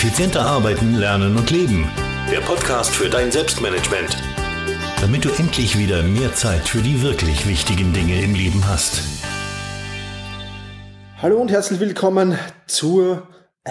Effizienter arbeiten, lernen und leben. Der Podcast für dein Selbstmanagement. Damit du endlich wieder mehr Zeit für die wirklich wichtigen Dinge im Leben hast. Hallo und herzlich willkommen zur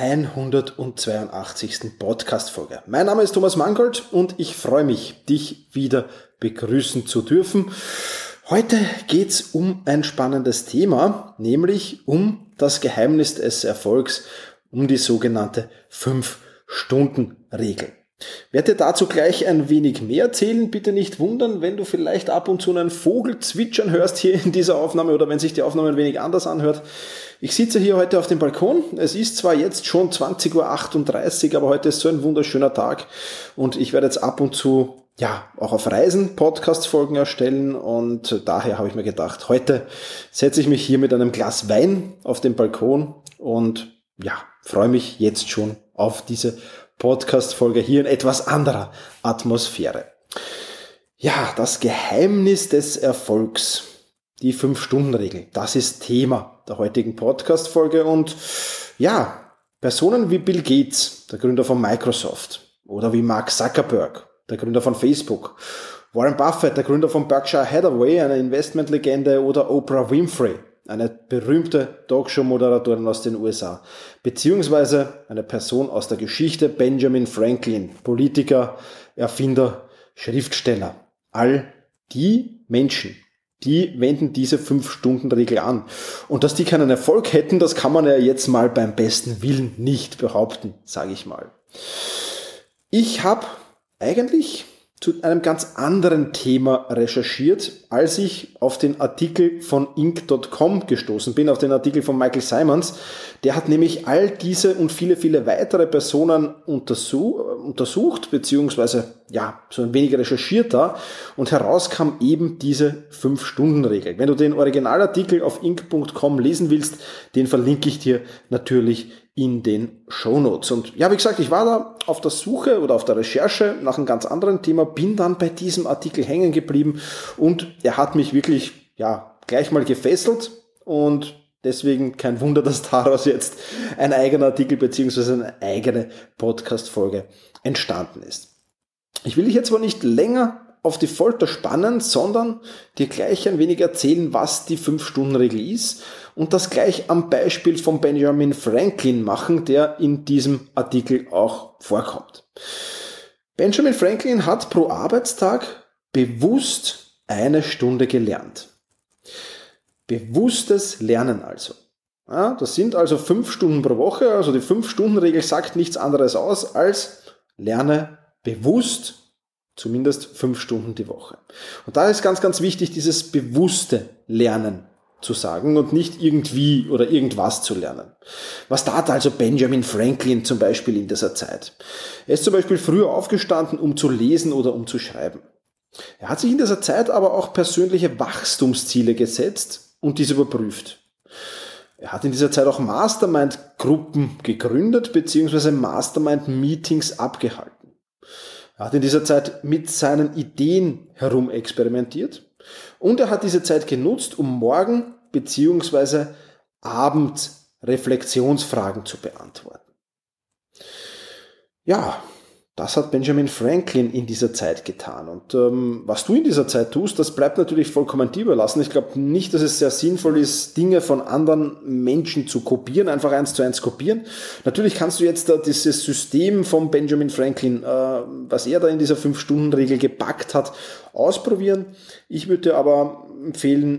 182. Podcast-Folge. Mein Name ist Thomas Mangold und ich freue mich, dich wieder begrüßen zu dürfen. Heute geht's um ein spannendes Thema, nämlich um das Geheimnis des Erfolgs, um die sogenannte 5-Stunden-Regel. Ich werde dir dazu gleich ein wenig mehr erzählen. Bitte nicht wundern, wenn du vielleicht ab und zu einen Vogel zwitschern hörst hier in dieser Aufnahme oder wenn sich die Aufnahme ein wenig anders anhört. Ich sitze hier heute auf dem Balkon. Es ist zwar jetzt schon 20:38 Uhr, aber heute ist so ein wunderschöner Tag und ich werde jetzt ab und zu auch auf Reisen Podcast-Folgen erstellen und daher habe ich mir gedacht, heute setze ich mich hier mit einem Glas Wein auf den Balkon und freue mich jetzt schon auf diese Podcast-Folge hier in etwas anderer Atmosphäre. Ja, das Geheimnis des Erfolgs, die 5-Stunden-Regel, das ist Thema der heutigen Podcast-Folge und Personen wie Bill Gates, der Gründer von Microsoft, oder wie Mark Zuckerberg, der Gründer von Facebook, Warren Buffett, der Gründer von Berkshire Hathaway, eine Investmentlegende, oder Oprah Winfrey, eine berühmte Talkshow-Moderatorin aus den USA, beziehungsweise eine Person aus der Geschichte, Benjamin Franklin, Politiker, Erfinder, Schriftsteller. All die Menschen, die wenden diese 5-Stunden-Regel an. Und dass die keinen Erfolg hätten, das kann man ja jetzt mal beim besten Willen nicht behaupten, sage ich mal. Ich habe eigentlich zu einem ganz anderen Thema recherchiert, als ich auf den Artikel von Inc.com gestoßen bin, auf den Artikel von Michael Simons. Der hat nämlich all diese und viele, viele weitere Personen untersucht, beziehungsweise so ein wenig recherchiert da, und herauskam eben diese 5-Stunden-Regel. Wenn du den Originalartikel auf Inc.com lesen willst, den verlinke ich dir natürlich in den Shownotes. Und wie gesagt, ich war da auf der Suche oder auf der Recherche nach einem ganz anderen Thema, bin dann bei diesem Artikel hängen geblieben und er hat mich wirklich gleich mal gefesselt und deswegen kein Wunder, dass daraus jetzt ein eigener Artikel bzw. eine eigene Podcast-Folge entstanden ist. Ich will dich jetzt aber nicht länger auf die Folter spannen, sondern dir gleich ein wenig erzählen, was die 5-Stunden-Regel ist und das gleich am Beispiel von Benjamin Franklin machen, der in diesem Artikel auch vorkommt. Benjamin Franklin hat pro Arbeitstag bewusst 1 Stunde gelernt. Bewusstes Lernen also. Das sind also 5 Stunden pro Woche, also die 5-Stunden-Regel sagt nichts anderes aus als lerne bewusst zumindest 5 Stunden die Woche. Und da ist ganz, ganz wichtig, dieses bewusste Lernen zu sagen und nicht irgendwie oder irgendwas zu lernen. Was tat also Benjamin Franklin zum Beispiel in dieser Zeit? Er ist zum Beispiel früher aufgestanden, um zu lesen oder um zu schreiben. Er hat sich in dieser Zeit aber auch persönliche Wachstumsziele gesetzt und diese überprüft. Er hat in dieser Zeit auch Mastermind-Gruppen gegründet bzw. Mastermind-Meetings abgehalten. Er hat in dieser Zeit mit seinen Ideen herumexperimentiert und er hat diese Zeit genutzt, um Morgen- bzw. Abend-Reflexionsfragen zu beantworten. Das hat Benjamin Franklin in dieser Zeit getan. Und was du in dieser Zeit tust, das bleibt natürlich vollkommen dir überlassen. Ich glaube nicht, dass es sehr sinnvoll ist, Dinge von anderen Menschen zu kopieren, einfach 1:1 kopieren. Natürlich kannst du jetzt dieses System von Benjamin Franklin, was er da in dieser 5-Stunden-Regel gepackt hat, ausprobieren. Ich würde dir aber empfehlen,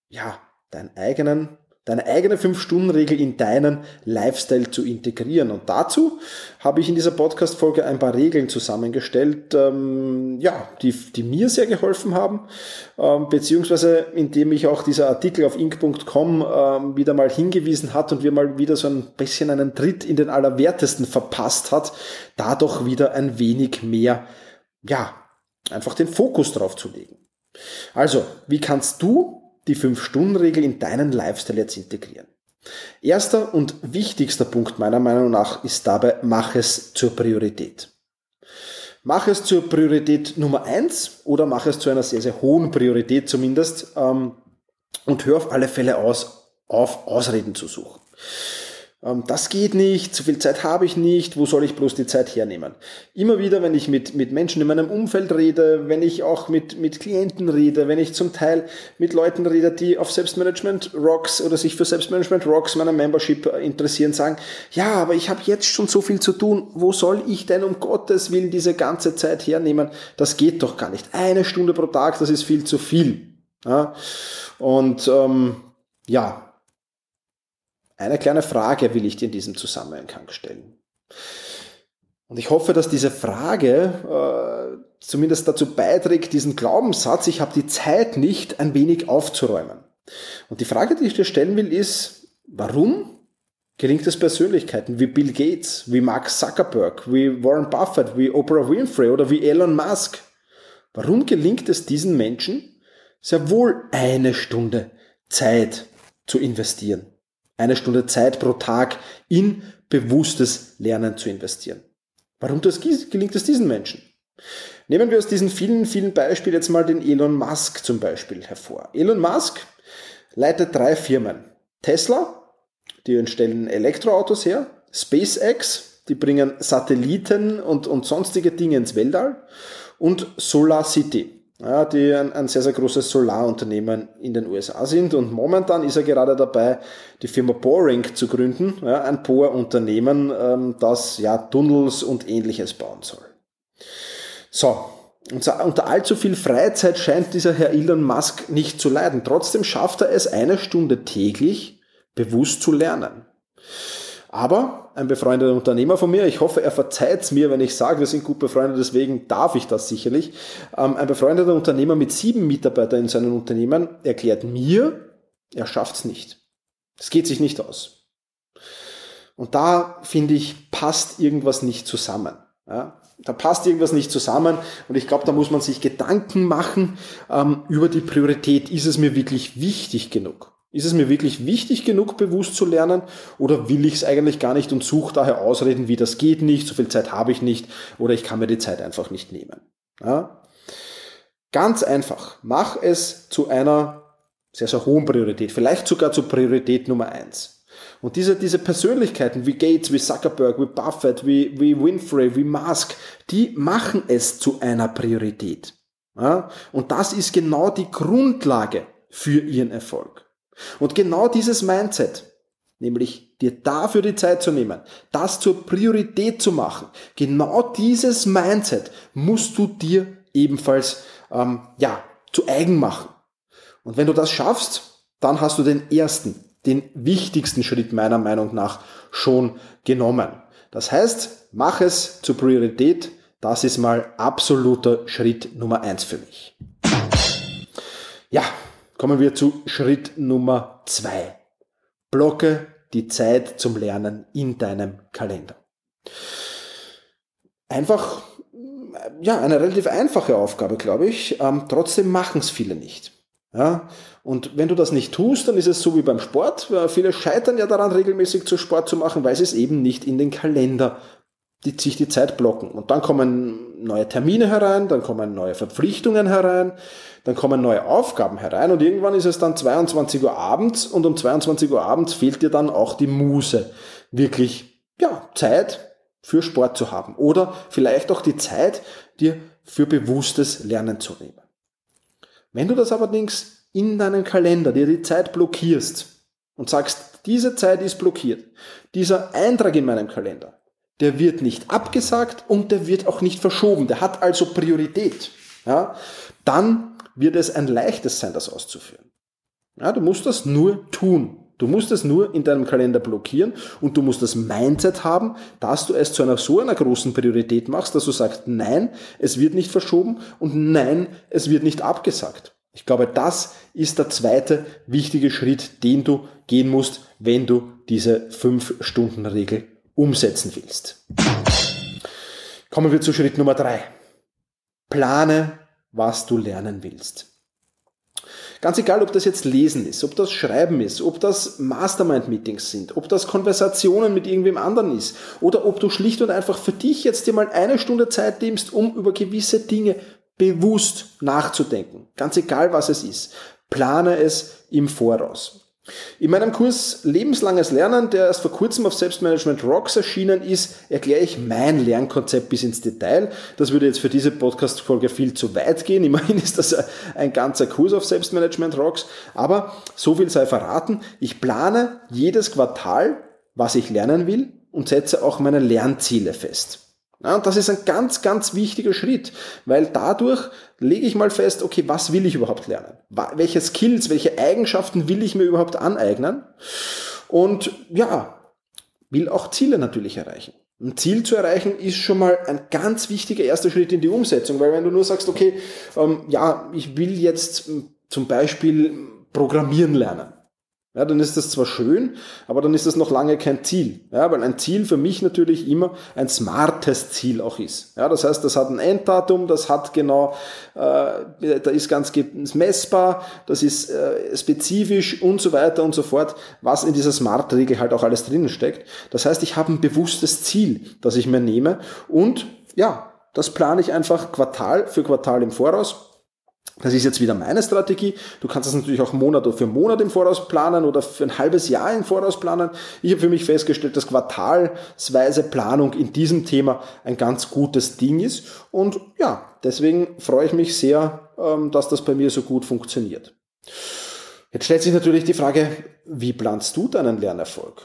deine eigene 5-Stunden-Regel in deinen Lifestyle zu integrieren. Und dazu habe ich in dieser Podcast-Folge ein paar Regeln zusammengestellt, die mir sehr geholfen haben, beziehungsweise indem mich auch dieser Artikel auf Inc.com wieder mal hingewiesen hat und mir mal wieder so ein bisschen einen Tritt in den Allerwertesten verpasst hat, da doch wieder ein wenig mehr, einfach den Fokus drauf zu legen. Also, wie kannst du die 5-Stunden-Regel in deinen Lifestyle jetzt integrieren? Erster und wichtigster Punkt meiner Meinung nach ist dabei, mach es zur Priorität. Mach es zur Priorität Nummer 1 oder mach es zu einer sehr, sehr hohen Priorität zumindest und hör auf alle Fälle auf Ausreden zu suchen. das geht nicht, so viel Zeit habe ich nicht, wo soll ich bloß die Zeit hernehmen? Immer wieder, wenn ich mit Menschen in meinem Umfeld rede, wenn ich auch mit Klienten rede, wenn ich zum Teil mit Leuten rede, die auf Selbstmanagement Rocks oder sich für Selbstmanagement Rocks meiner Membership interessieren, sagen, ja, aber ich habe jetzt schon so viel zu tun, wo soll ich denn um Gottes Willen diese ganze Zeit hernehmen? Das geht doch gar nicht. 1 Stunde pro Tag, das ist viel zu viel. Ja? Und eine kleine Frage will ich dir in diesem Zusammenhang stellen. Und ich hoffe, dass diese Frage zumindest dazu beiträgt, diesen Glaubenssatz, ich habe die Zeit nicht, ein wenig aufzuräumen. Und die Frage, die ich dir stellen will, ist, warum gelingt es Persönlichkeiten wie Bill Gates, wie Mark Zuckerberg, wie Warren Buffett, wie Oprah Winfrey oder wie Elon Musk? Warum gelingt es diesen Menschen, sehr wohl 1 Stunde Zeit zu investieren? 1 Stunde Zeit pro Tag in bewusstes Lernen zu investieren. Warum gelingt es diesen Menschen? Nehmen wir aus diesen vielen, vielen Beispielen jetzt mal den Elon Musk zum Beispiel hervor. Elon Musk leitet 3 Firmen. Tesla, die stellen Elektroautos her. SpaceX, die bringen Satelliten und sonstige Dinge ins Weltall. Und SolarCity, ja, die ein sehr, sehr großes Solarunternehmen in den USA sind. Und momentan ist er gerade dabei, die Firma Boring zu gründen, ja, ein Bohrunternehmen, das Tunnels und Ähnliches bauen soll. So, unter allzu viel Freizeit scheint dieser Herr Elon Musk nicht zu leiden. Trotzdem schafft er es, 1 Stunde täglich bewusst zu lernen. Aber ein befreundeter Unternehmer von mir, ich hoffe, er verzeiht es mir, wenn ich sage, wir sind gut befreundet, deswegen darf ich das sicherlich. Ein befreundeter Unternehmer mit 7 Mitarbeitern in seinem Unternehmen erklärt mir, er schafft es nicht. Es geht sich nicht aus. Und da, finde ich, passt irgendwas nicht zusammen. Ja? Da passt irgendwas nicht zusammen und ich glaube, da muss man sich Gedanken machen über die Priorität. Ist es mir wirklich wichtig genug? Ist es mir wirklich wichtig genug, bewusst zu lernen, oder will ich es eigentlich gar nicht und suche daher Ausreden, wie das geht nicht, so viel Zeit habe ich nicht oder ich kann mir die Zeit einfach nicht nehmen. Ja? Ganz einfach, mach es zu einer sehr, sehr hohen Priorität, vielleicht sogar zur Priorität Nummer 1. Und diese Persönlichkeiten wie Gates, wie Zuckerberg, wie Buffett, wie Winfrey, wie Musk, die machen es zu einer Priorität. Ja? Und das ist genau die Grundlage für ihren Erfolg. Und genau dieses Mindset, nämlich dir dafür die Zeit zu nehmen, das zur Priorität zu machen, genau dieses Mindset musst du dir ebenfalls zu eigen machen. Und wenn du das schaffst, dann hast du den wichtigsten Schritt meiner Meinung nach schon genommen. Das heißt, mach es zur Priorität, das ist mal absoluter Schritt Nummer 1 für mich. Ja. Kommen wir zu Schritt Nummer 2. Blocke die Zeit zum Lernen in deinem Kalender. Einfach, eine relativ einfache Aufgabe, glaube ich. Trotzdem machen es viele nicht. Ja? Und wenn du das nicht tust, dann ist es so wie beim Sport. Viele scheitern ja daran, regelmäßig zu Sport zu machen, weil sie es eben nicht in den Kalender sich die Zeit blocken. Und dann kommen neue Termine herein, dann kommen neue Verpflichtungen herein, dann kommen neue Aufgaben herein und irgendwann ist es dann 22 Uhr abends und um 22 Uhr abends fehlt dir dann auch die Muße, wirklich Zeit für Sport zu haben oder vielleicht auch die Zeit, dir für bewusstes Lernen zu nehmen. Wenn du das allerdings in deinem Kalender dir die Zeit blockierst und sagst, diese Zeit ist blockiert, dieser Eintrag in meinem Kalender, der wird nicht abgesagt und der wird auch nicht verschoben. Der hat also Priorität. Ja, dann wird es ein leichtes sein, das auszuführen. Ja, du musst das nur tun. Du musst es nur in deinem Kalender blockieren und du musst das Mindset haben, dass du es zu so einer großen Priorität machst, dass du sagst, nein, es wird nicht verschoben und nein, es wird nicht abgesagt. Ich glaube, das ist der 2. wichtige Schritt, den du gehen musst, wenn du diese 5-Stunden-Regel umsetzen willst. Kommen wir zu Schritt Nummer 3. Plane, was du lernen willst. Ganz egal, ob das jetzt Lesen ist, ob das Schreiben ist, ob das Mastermind-Meetings sind, ob das Konversationen mit irgendwem anderen ist oder ob du schlicht und einfach für dich jetzt dir mal 1 Stunde Zeit nimmst, um über gewisse Dinge bewusst nachzudenken. Ganz egal, was es ist. Plane es im Voraus. In meinem Kurs Lebenslanges Lernen, der erst vor kurzem auf Selbstmanagement Rocks erschienen ist, erkläre ich mein Lernkonzept bis ins Detail. Das würde jetzt für diese Podcast-Folge viel zu weit gehen. Immerhin ist das ein ganzer Kurs auf Selbstmanagement Rocks. Aber so viel sei verraten. Ich plane jedes Quartal, was ich lernen will, und setze auch meine Lernziele fest. Ja, und das ist ein ganz, ganz wichtiger Schritt, weil dadurch lege ich mal fest, okay, was will ich überhaupt lernen? Welche Skills, welche Eigenschaften will ich mir überhaupt aneignen? Und ja, will auch Ziele natürlich erreichen. Ein Ziel zu erreichen ist schon mal ein ganz wichtiger erster Schritt in die Umsetzung, weil wenn du nur sagst, okay, ich will jetzt zum Beispiel Programmieren lernen. Ja, dann ist das zwar schön, aber dann ist das noch lange kein Ziel. Ja, weil ein Ziel für mich natürlich immer ein smartes Ziel auch ist. Ja, das heißt, das hat ein Enddatum, das hat genau, da ist ganz messbar, das ist spezifisch und so weiter und so fort, was in dieser Smart-Regel halt auch alles drinnen steckt. Das heißt, ich habe ein bewusstes Ziel, das ich mir nehme und ja, das plane ich einfach Quartal für Quartal im Voraus. Das ist jetzt wieder meine Strategie. Du kannst das natürlich auch Monat für Monat im Voraus planen oder für ein halbes Jahr im Voraus planen. Ich habe für mich festgestellt, dass quartalsweise Planung in diesem Thema ein ganz gutes Ding ist. Und ja, deswegen freue ich mich sehr, dass das bei mir so gut funktioniert. Jetzt stellt sich natürlich die Frage, wie planst du deinen Lernerfolg?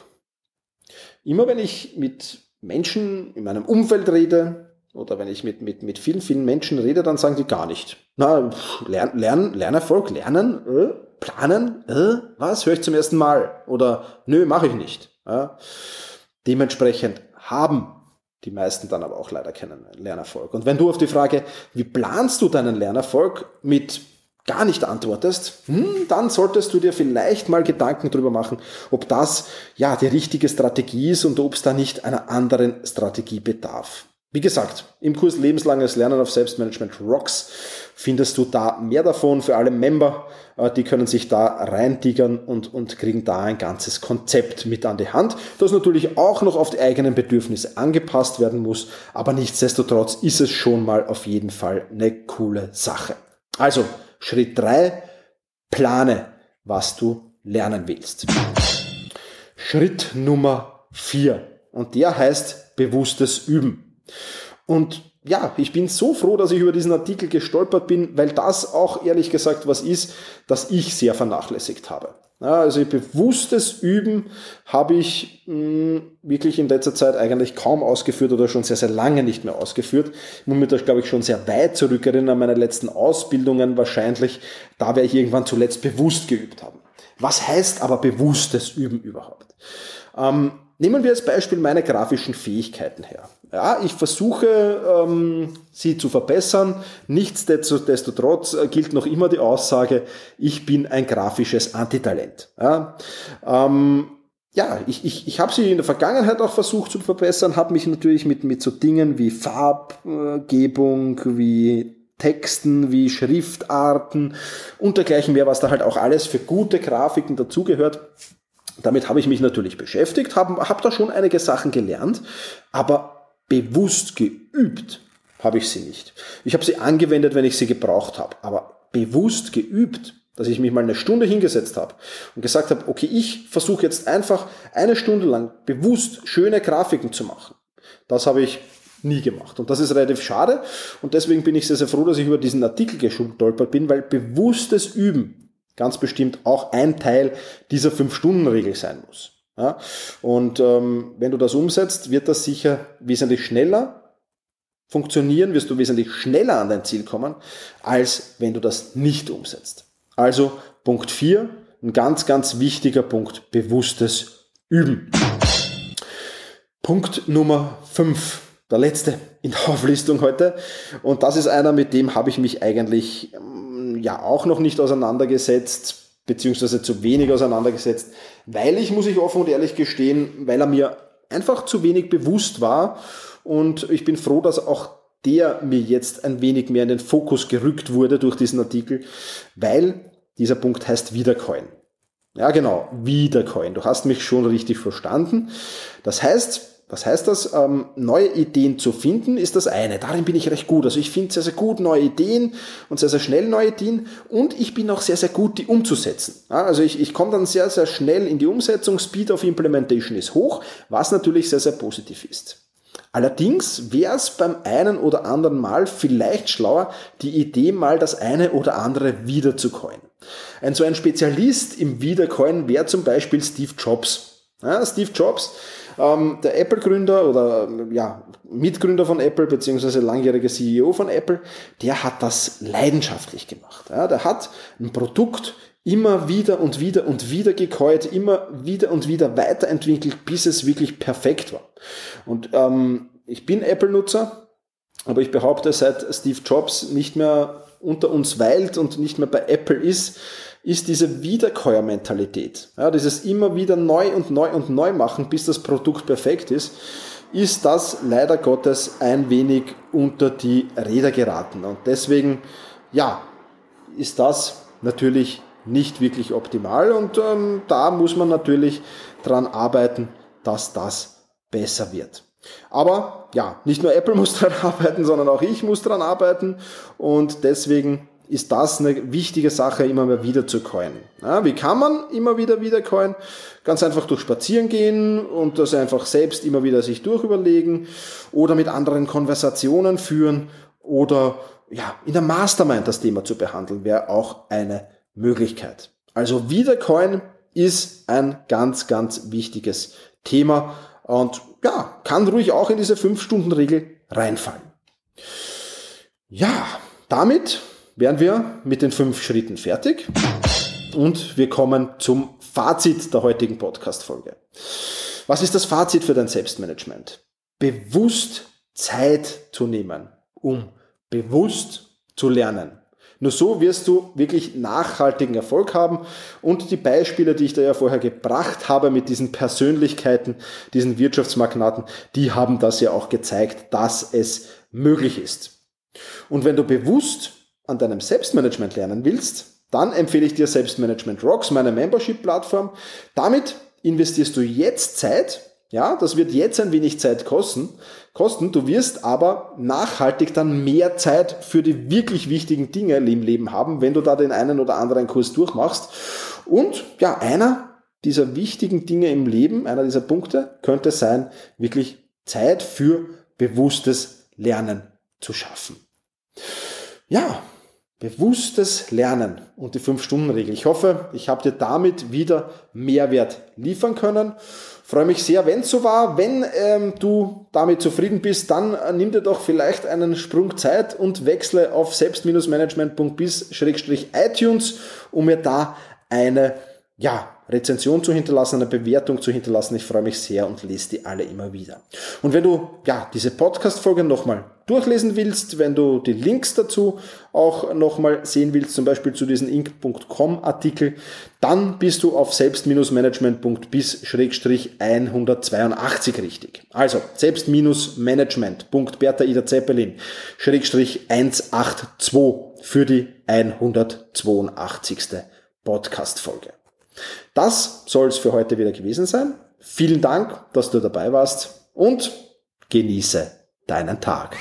Immer wenn ich mit Menschen in meinem Umfeld rede, oder wenn ich mit vielen, vielen Menschen rede, dann sagen die gar nicht. Na, Lernerfolg, lernen, planen, was, höre ich zum ersten Mal. Oder, nö, mache ich nicht. Ja. Dementsprechend haben die meisten dann aber auch leider keinen Lernerfolg. Und wenn du auf die Frage, wie planst du deinen Lernerfolg, mit gar nicht antwortest, dann solltest du dir vielleicht mal Gedanken drüber machen, ob das ja die richtige Strategie ist und ob es da nicht einer anderen Strategie bedarf. Wie gesagt, im Kurs Lebenslanges Lernen auf Selbstmanagement Rocks findest du da mehr davon für alle Member. Die können sich da reintigern und kriegen da ein ganzes Konzept mit an die Hand, das natürlich auch noch auf die eigenen Bedürfnisse angepasst werden muss. Aber nichtsdestotrotz ist es schon mal auf jeden Fall eine coole Sache. Also, Schritt 3, plane, was du lernen willst. Schritt Nummer 4 und der heißt bewusstes Üben. Und ja, ich bin so froh, dass ich über diesen Artikel gestolpert bin, weil das auch ehrlich gesagt was ist, das ich sehr vernachlässigt habe. Ja, also bewusstes Üben habe ich wirklich in letzter Zeit eigentlich kaum ausgeführt oder schon sehr, sehr lange nicht mehr ausgeführt. Ich muss mich da, glaube ich, schon sehr weit zurückerinnern an meine letzten Ausbildungen wahrscheinlich. Da werde ich irgendwann zuletzt bewusst geübt haben. Was heißt aber bewusstes Üben überhaupt? Nehmen wir als Beispiel meine grafischen Fähigkeiten her. Ja, ich versuche, sie zu verbessern. Nichtsdestotrotz gilt noch immer die Aussage, ich bin ein grafisches Antitalent. Ja, ich habe sie in der Vergangenheit auch versucht zu verbessern, habe mich natürlich mit so Dingen wie Farbgebung, wie Texten, wie Schriftarten und dergleichen mehr, was da halt auch alles für gute Grafiken dazugehört. Damit habe ich mich natürlich beschäftigt, habe da schon einige Sachen gelernt, aber bewusst geübt habe ich sie nicht. Ich habe sie angewendet, wenn ich sie gebraucht habe, aber bewusst geübt, dass ich mich mal eine Stunde hingesetzt habe und gesagt habe, okay, ich versuche jetzt einfach eine Stunde lang bewusst schöne Grafiken zu machen. Das habe ich nie gemacht und das ist relativ schade und deswegen bin ich sehr, sehr froh, dass ich über diesen Artikel gestolpert bin, weil bewusstes Üben ganz bestimmt auch ein Teil dieser 5-Stunden-Regel sein muss. Ja? Und wenn du das umsetzt, wird das sicher wesentlich schneller funktionieren, wirst du wesentlich schneller an dein Ziel kommen, als wenn du das nicht umsetzt. Also Punkt 4, ein ganz, ganz wichtiger Punkt, bewusstes Üben. Punkt Nummer 5, der letzte in der Auflistung heute. Und das ist einer, mit dem habe ich mich eigentlich auch noch nicht auseinandergesetzt, beziehungsweise zu wenig auseinandergesetzt, weil muss ich offen und ehrlich gestehen, weil er mir einfach zu wenig bewusst war und ich bin froh, dass auch der mir jetzt ein wenig mehr in den Fokus gerückt wurde durch diesen Artikel, weil dieser Punkt heißt Wiederkäuen. Ja genau, Wiederkäuen. Du hast mich schon richtig verstanden. Das heißt, Was heißt das? Neue Ideen zu finden ist das eine. Darin bin ich recht gut. Also ich finde sehr, sehr gut neue Ideen und sehr, sehr schnell neue Ideen und ich bin auch sehr, sehr gut, die umzusetzen. Ja, also ich komme dann sehr, sehr schnell in die Umsetzung. Speed of Implementation ist hoch, was natürlich sehr, sehr positiv ist. Allerdings wäre es beim einen oder anderen Mal vielleicht schlauer, die Idee mal das eine oder andere wiederzucoinen. So ein Spezialist im Wiedercoinen wäre zum Beispiel Steve Jobs. Ja, Steve Jobs, der Apple-Gründer oder Mitgründer von Apple beziehungsweise langjähriger CEO von Apple, der hat das leidenschaftlich gemacht. Ja, der hat ein Produkt immer wieder und wieder und wieder gekäut, immer wieder und wieder weiterentwickelt, bis es wirklich perfekt war. Und ich bin Apple-Nutzer, aber ich behaupte, seit Steve Jobs nicht mehr unter uns weilt und nicht mehr bei Apple ist diese Wiederkäuer-Mentalität. Ja, dieses immer wieder neu und neu und neu machen, bis das Produkt perfekt ist das leider Gottes ein wenig unter die Räder geraten. Und deswegen, ist das natürlich nicht wirklich optimal und da muss man natürlich dran arbeiten, dass das besser wird. Aber nicht nur Apple muss dran arbeiten, sondern auch ich muss dran arbeiten und deswegen ist das eine wichtige Sache, immer mal wieder zu coinen. Ja, wie kann man immer wieder coinen? Ganz einfach durch Spazieren gehen und das einfach selbst immer wieder sich durchüberlegen oder mit anderen Konversationen führen oder in der Mastermind das Thema zu behandeln, wäre auch eine Möglichkeit. Also Wiedercoin ist ein ganz, ganz wichtiges Thema und kann ruhig auch in diese 5-Stunden-Regel reinfallen. Ja, damit wären wir mit den 5 Schritten fertig und wir kommen zum Fazit der heutigen Podcast-Folge. Was ist das Fazit für dein Selbstmanagement? Bewusst Zeit zu nehmen, um bewusst zu lernen. Nur so wirst du wirklich nachhaltigen Erfolg haben und die Beispiele, die ich da ja vorher gebracht habe mit diesen Persönlichkeiten, diesen Wirtschaftsmagnaten, die haben das ja auch gezeigt, dass es möglich ist. Und wenn du bewusst an deinem Selbstmanagement lernen willst, dann empfehle ich dir Selbstmanagement Rocks, meine Membership-Plattform. Damit investierst du jetzt Zeit. Ja, das wird jetzt ein wenig Zeit kosten. Du wirst aber nachhaltig dann mehr Zeit für die wirklich wichtigen Dinge im Leben haben, wenn du da den einen oder anderen Kurs durchmachst. Und einer dieser wichtigen Dinge im Leben, einer dieser Punkte, könnte sein, wirklich Zeit für bewusstes Lernen zu schaffen. Bewusstes Lernen und die 5-Stunden-Regel. Ich hoffe, ich habe dir damit wieder Mehrwert liefern können. Freue mich sehr, wenn es so war. Wenn du damit zufrieden bist, dann nimm dir doch vielleicht einen Sprung Zeit und wechsle auf selbst-management.biz/iTunes, um mir da eine Rezension zu hinterlassen, eine Bewertung zu hinterlassen. Ich freue mich sehr und lese die alle immer wieder. Und wenn du diese Podcast-Folge nochmal durchlesen willst, wenn du die Links dazu auch nochmal sehen willst, zum Beispiel zu diesem Inc.com-Artikel, dann bist du auf selbst-management.biz/182 richtig. Also selbst-management.bertha-ida-zeppelin/182 für die 182. Podcast-Folge. Das soll es für heute wieder gewesen sein. Vielen Dank, dass du dabei warst und genieße deinen Tag.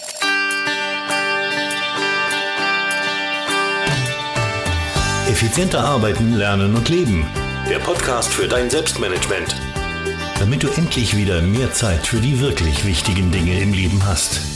Effizienter arbeiten, lernen und leben. Der Podcast für dein Selbstmanagement. Damit du endlich wieder mehr Zeit für die wirklich wichtigen Dinge im Leben hast.